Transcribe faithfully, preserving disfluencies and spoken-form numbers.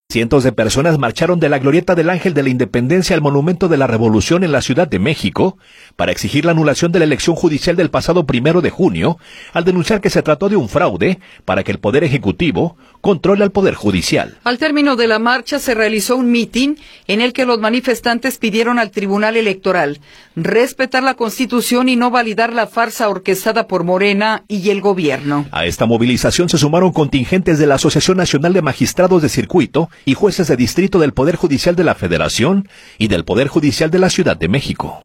Cientos de personas marcharon de la Glorieta del Ángel de la Independencia al Monumento de la Revolución en la Ciudad de México para exigir la anulación de la elección judicial del pasado primero de junio, al denunciar que se trató de un fraude para que el Poder Ejecutivo controle al Poder Judicial. Al término de la marcha se realizó un mitin en el que los manifestantes pidieron al Tribunal Electoral respetar la Constitución y no validar la farsa orquestada por Morena y el gobierno. A esta movilización se sumaron contingentes de la Asociación Nacional de Magistrados de Circuito y jueces de distrito del Poder Judicial de la Federación y del Poder Judicial de la Ciudad de México.